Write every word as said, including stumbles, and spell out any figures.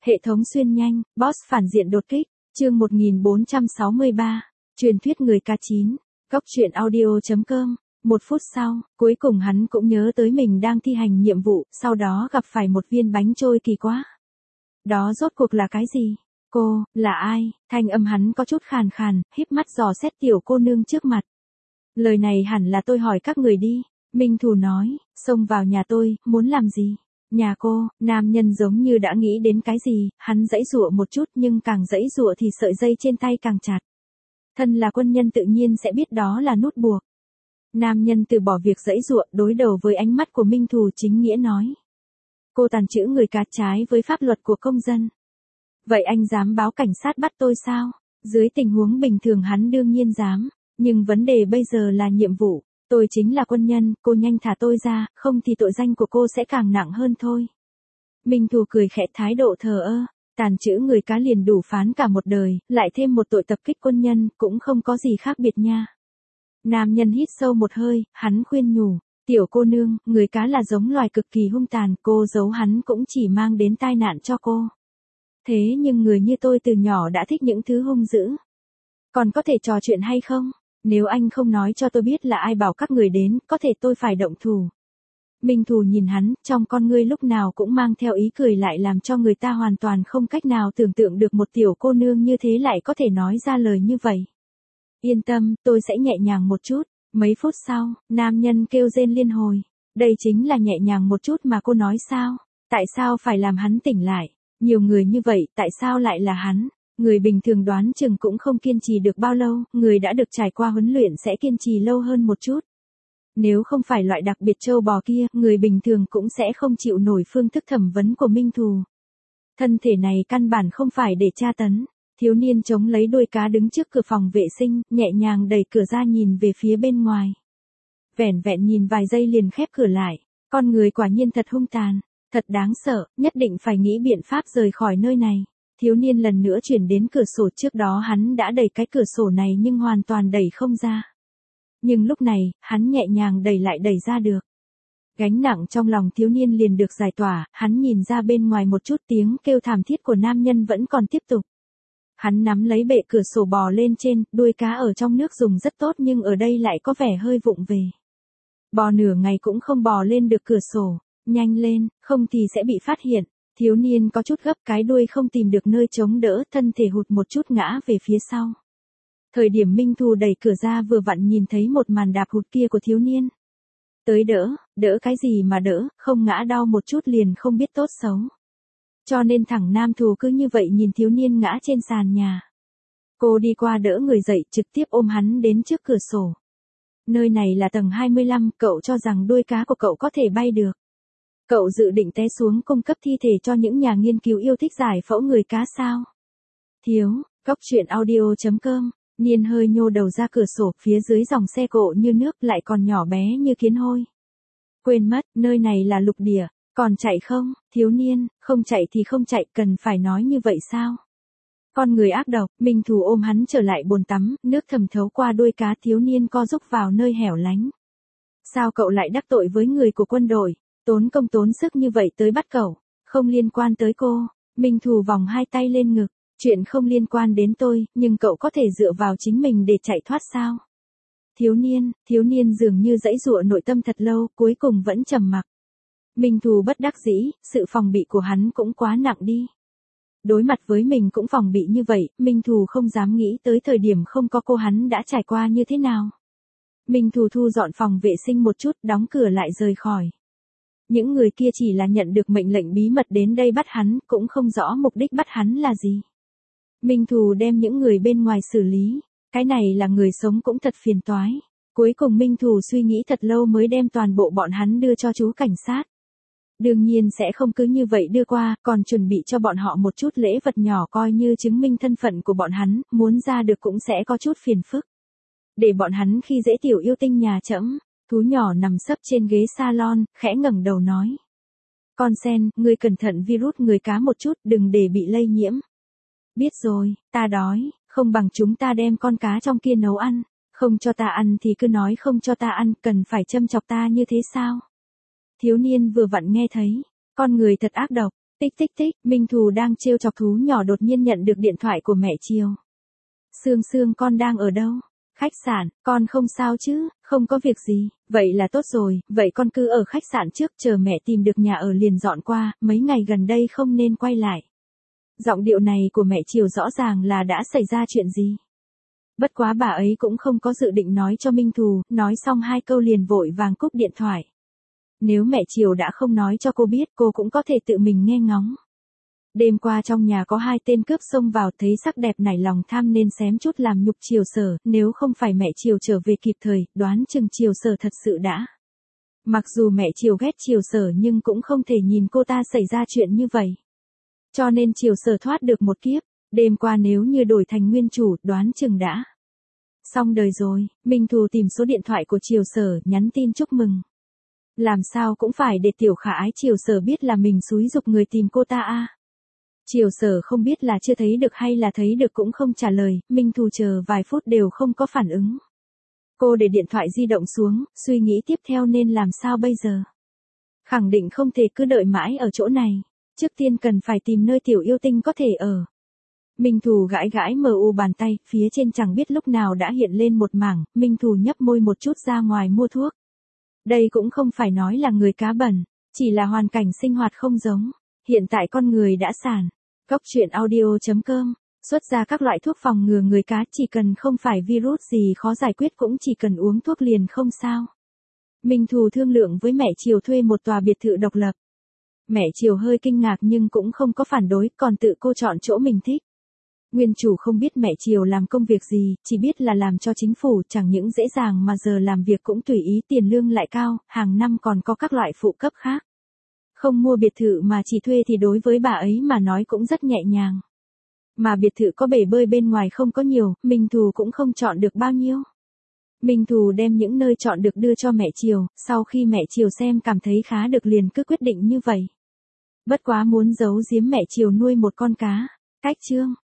Hệ thống xuyên nhanh, boss phản diện đột kích, chương một nghìn bốn trăm sáu mươi ba, truyền thuyết người ca chín, góc truyện audio chấm com. Một phút sau, cuối cùng hắn cũng nhớ tới mình đang thi hành nhiệm vụ, sau đó gặp phải một viên bánh trôi kỳ quá. Đó rốt cuộc là cái gì? Cô, là ai? Thanh âm hắn có chút khàn khàn, híp mắt dò xét tiểu cô nương trước mặt. Lời này hẳn là tôi hỏi các người đi. Minh Thù nói, xông vào nhà tôi, muốn làm gì? Nhà cô, nam nhân giống như đã nghĩ đến cái gì, hắn giãy giụa một chút nhưng càng giãy giụa thì sợi dây trên tay càng chặt. Thân là quân nhân tự nhiên sẽ biết đó là nút buộc. Nam nhân từ bỏ việc giãy giụa, đối đầu với ánh mắt của Minh Thù chính nghĩa nói. Cô tàn trữ người cá trái với pháp luật của công dân. Vậy anh dám báo cảnh sát bắt tôi sao? Dưới tình huống bình thường hắn đương nhiên dám, nhưng vấn đề bây giờ là nhiệm vụ. Tôi chính là quân nhân, cô nhanh thả tôi ra, không thì tội danh của cô sẽ càng nặng hơn thôi. Minh Thù cười khẽ, thái độ thờ ơ, tàn trữ người cá liền đủ phán cả một đời, lại thêm một tội tập kích quân nhân, cũng không có gì khác biệt nha. Nam nhân hít sâu một hơi, hắn khuyên nhủ, tiểu cô nương, người cá là giống loài cực kỳ hung tàn, cô giấu hắn cũng chỉ mang đến tai nạn cho cô. Thế nhưng người như tôi từ nhỏ đã thích những thứ hung dữ. Còn có thể trò chuyện hay không? Nếu anh không nói cho tôi biết là ai bảo các người đến, có thể tôi phải động thủ. Minh Thù nhìn hắn, trong con ngươi lúc nào cũng mang theo ý cười lại làm cho người ta hoàn toàn không cách nào tưởng tượng được một tiểu cô nương như thế lại có thể nói ra lời như vậy. Yên tâm, tôi sẽ nhẹ nhàng một chút. Mấy phút sau, nam nhân kêu rên liên hồi. Đây chính là nhẹ nhàng một chút mà cô nói sao? Tại sao phải làm hắn tỉnh lại? Nhiều người như vậy, tại sao lại là hắn? Người bình thường đoán chừng cũng không kiên trì được bao lâu, người đã được trải qua huấn luyện sẽ kiên trì lâu hơn một chút. Nếu không phải loại đặc biệt trâu bò kia, người bình thường cũng sẽ không chịu nổi phương thức thẩm vấn của Minh Thù. Thân thể này căn bản không phải để tra tấn. Thiếu niên chống lấy đuôi cá đứng trước cửa phòng vệ sinh, nhẹ nhàng đẩy cửa ra nhìn về phía bên ngoài. Vẻn vẹn nhìn vài giây liền khép cửa lại. Con người quả nhiên thật hung tàn, thật đáng sợ, nhất định phải nghĩ biện pháp rời khỏi nơi này. Thiếu niên lần nữa chuyển đến cửa sổ, trước đó hắn đã đẩy cái cửa sổ này nhưng hoàn toàn đẩy không ra. Nhưng lúc này, hắn nhẹ nhàng đẩy lại đẩy ra được. Gánh nặng trong lòng thiếu niên liền được giải tỏa, hắn nhìn ra bên ngoài một chút, tiếng kêu thảm thiết của nam nhân vẫn còn tiếp tục. Hắn nắm lấy bệ cửa sổ bò lên trên, đuôi cá ở trong nước dùng rất tốt nhưng ở đây lại có vẻ hơi vụng về. Bò nửa ngày cũng không bò lên được cửa sổ, nhanh lên, không thì sẽ bị phát hiện. Thiếu niên có chút gấp, cái đuôi không tìm được nơi chống đỡ, thân thể hụt một chút ngã về phía sau. Thời điểm Minh Thù đẩy cửa ra vừa vặn nhìn thấy một màn đạp hụt kia của thiếu niên. Tới đỡ, đỡ cái gì mà đỡ, không ngã đau một chút liền không biết tốt xấu. Cho nên thằng nam thù cứ như vậy nhìn thiếu niên ngã trên sàn nhà. Cô đi qua đỡ người dậy, trực tiếp ôm hắn đến trước cửa sổ. Nơi này là tầng hai mươi lăm, cậu cho rằng đuôi cá của cậu có thể bay được. Cậu dự định té xuống cung cấp thi thể cho những nhà nghiên cứu yêu thích giải phẫu người cá sao? Thiếu, góc truyện audio chấm com, Niên hơi nhô đầu ra cửa sổ, phía dưới dòng xe cộ như nước lại còn nhỏ bé như kiến hôi. Quên mất, nơi này là lục địa, còn chạy không? Thiếu niên, không chạy thì không chạy, cần phải nói như vậy sao? Con người ác độc, Minh Thù ôm hắn trở lại bồn tắm, nước thẩm thấu qua đuôi cá, thiếu niên co rúc vào nơi hẻo lánh. Sao cậu lại đắc tội với người của quân đội? Tốn công tốn sức như vậy tới bắt cậu, không liên quan tới cô. Minh Thù vòng hai tay lên ngực, chuyện không liên quan đến tôi, nhưng cậu có thể dựa vào chính mình để chạy thoát sao? Thiếu niên, thiếu niên dường như giãy giụa nội tâm thật lâu, cuối cùng vẫn trầm mặc. Minh Thù bất đắc dĩ, sự phòng bị của hắn cũng quá nặng đi. Đối mặt với mình cũng phòng bị như vậy, Minh Thù không dám nghĩ tới thời điểm không có cô hắn đã trải qua như thế nào. Minh Thù thu dọn phòng vệ sinh một chút, đóng cửa lại rời khỏi. Những người kia chỉ là nhận được mệnh lệnh bí mật đến đây bắt hắn, cũng không rõ mục đích bắt hắn là gì. Minh Thù đem những người bên ngoài xử lý, cái này là người sống cũng thật phiền toái. Cuối cùng Minh Thù suy nghĩ thật lâu mới đem toàn bộ bọn hắn đưa cho chú cảnh sát. Đương nhiên sẽ không cứ như vậy đưa qua, còn chuẩn bị cho bọn họ một chút lễ vật nhỏ coi như chứng minh thân phận của bọn hắn, muốn ra được cũng sẽ có chút phiền phức. Để bọn hắn khi dễ tiểu yêu tinh nhà trẫm. Thú nhỏ nằm sấp trên ghế salon, khẽ ngẩng đầu nói. Con sen, ngươi cẩn thận virus người cá một chút, đừng để bị lây nhiễm. Biết rồi, ta đói, không bằng chúng ta đem con cá trong kia nấu ăn. Không cho ta ăn thì cứ nói không cho ta ăn, cần phải châm chọc ta như thế sao? Thiếu niên vừa vặn nghe thấy, con người thật ác độc, Tích tích tích, Minh Thù đang trêu chọc thú nhỏ đột nhiên nhận được điện thoại của mẹ Triều. Sương Sương con đang ở đâu? Khách sạn, con không sao chứ, không có việc gì, vậy là tốt rồi, vậy con cứ ở khách sạn trước chờ mẹ tìm được nhà ở liền dọn qua, mấy ngày gần đây không nên quay lại. Giọng điệu này của mẹ Triều rõ ràng là đã xảy ra chuyện gì. Bất quá bà ấy cũng không có dự định nói cho Minh Thù, nói xong hai câu liền vội vàng cúp điện thoại. Nếu mẹ Triều đã không nói cho cô biết, cô cũng có thể tự mình nghe ngóng. Đêm qua trong nhà có hai tên cướp xông vào, thấy sắc đẹp nảy lòng tham nên xém chút làm nhục Triều Sở, nếu không phải mẹ Triều trở về kịp thời, đoán chừng Triều Sở thật sự đã. Mặc dù mẹ Triều ghét Triều Sở nhưng cũng không thể nhìn cô ta xảy ra chuyện như vậy. Cho nên Triều Sở thoát được một kiếp, đêm qua nếu như đổi thành nguyên chủ, đoán chừng đã. Xong đời rồi, Minh Thù tìm số điện thoại của Triều Sở, nhắn tin chúc mừng. Làm sao cũng phải để tiểu khả ái Triều Sở biết là mình xúi giục người tìm cô ta a. Triều Sở không biết là chưa thấy được hay là thấy được cũng không trả lời, Minh Thù chờ vài phút đều không có phản ứng. Cô để điện thoại di động xuống, suy nghĩ tiếp theo nên làm sao bây giờ. Khẳng định không thể cứ đợi mãi ở chỗ này, trước tiên cần phải tìm nơi tiểu yêu tinh có thể ở. Minh Thù gãi gãi mờ u bàn tay, phía trên chẳng biết lúc nào đã hiện lên một mảng, Minh Thù nhấp môi một chút ra ngoài mua thuốc. Đây cũng không phải nói là người cá bẩn, chỉ là hoàn cảnh sinh hoạt không giống. Hiện tại con người đã sản. Cóc truyện audio chấm com, xuất ra các loại thuốc phòng ngừa người cá, chỉ cần không phải virus gì khó giải quyết cũng chỉ cần uống thuốc liền không sao. Minh Thù thương lượng với mẹ Triều thuê một tòa biệt thự độc lập. Mẹ Triều hơi kinh ngạc nhưng cũng không có phản đối, còn tự cô chọn chỗ mình thích. Nguyên chủ không biết mẹ Triều làm công việc gì, chỉ biết là làm cho chính phủ, chẳng những dễ dàng mà giờ làm việc cũng tùy ý, tiền lương lại cao, hàng năm còn có các loại phụ cấp khác. Không mua biệt thự mà chỉ thuê thì đối với bà ấy mà nói cũng rất nhẹ nhàng. Mà biệt thự có bể bơi bên ngoài không có nhiều, Minh Thù cũng không chọn được bao nhiêu. Minh Thù đem những nơi chọn được đưa cho mẹ Triều, sau khi mẹ Triều xem cảm thấy khá được liền cứ quyết định như vậy. Bất quá muốn giấu giếm mẹ Triều nuôi một con cá. Cách chương